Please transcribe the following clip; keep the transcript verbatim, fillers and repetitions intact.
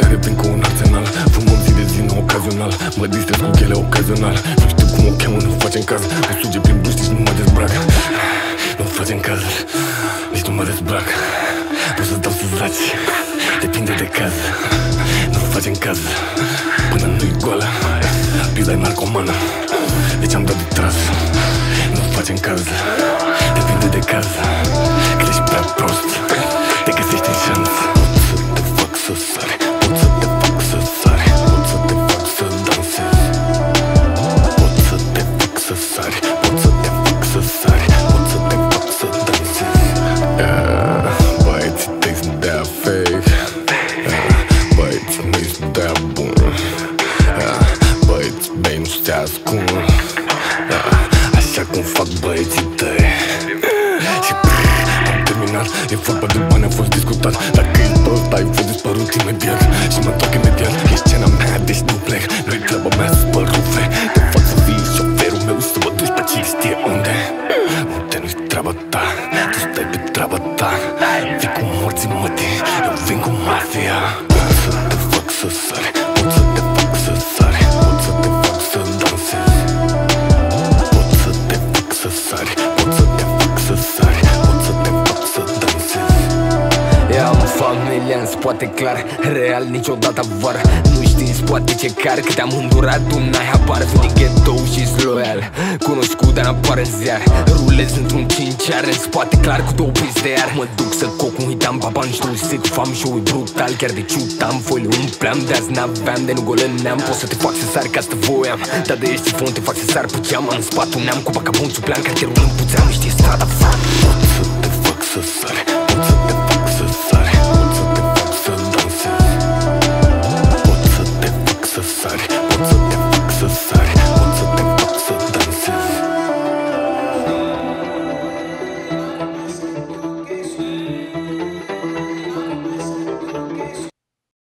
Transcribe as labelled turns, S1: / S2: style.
S1: care vin cu un arsenal. Fumăm zi de zi, nu ocazional. Mă distrez cu chele ocazional. Nu știu cum o cheamă, nu facem caz. O suge prin bluși, nici nu mă dezbrac. Nu facem caz, nici nu mă dezbrac. Pot să-ți dau să zaci, depinde de caz. Nu facem caz, până nu-i goală. Pizda-i narcomană, deci am dat de tras. Nu facem caz, depinde de caz. Că ești prea prost, te găsești în șans. Pot să te fac să sari, pot să te fac să sari, pot să te fac să dansezi. Pot să te fac să sari, pot să te fac să sari, pot să te fac să dansezi. Yeah, băieții tăi sunt de-aia fake. Yeah, băieții mei sunt de-aia bun. Yeah, băieții mei nu se ascund. Yeah, așa cum fac băieții tăi. Și prrr, am terminat, e vorba de bani, a fost discutat. Dacă ești pe ăsta, ai fost dispărut imediat. Și mă întorc imediat, e scena mea, deci nu plec. Nu-i treaba mea să spăr rufe. Te fac să fii șoferul meu, să mă duci pe cine știe unde. Unde nu-i treaba ta, tu stai pe treaba ta. Vii cu morții mătii, eu vin cu mafia. Pot să te fac să sari, pot să te fac să sari, pot să te fac să dansezi. Pot să te fac să sari, pot să te fac să sari, pot să te fac să dansezi.
S2: Ia un familian, poate clar, real niciodată vară. Nu știi în spate ce care, cât am îndurat, tu n-ai habar. Vin din ghetto și-s loial, cunoscut, dar n-apare în ziar. Rulez într-un cinciar, în spate clar cu două pis de iar. Mă duc să coc un hitam, papa nu știu se cu fam, show-ul brutal. Chiar de ciutam, foile umpleam, de azi n-aveam, de nu golăneam. Pot să te fac să sari, că asta voiam. Dar de ești fond, te fac să sari pe geam. În spate un neam cu bacabunțul plan, cartierul în puțeam, știi strada, fac.
S1: Pot să te fac să sari,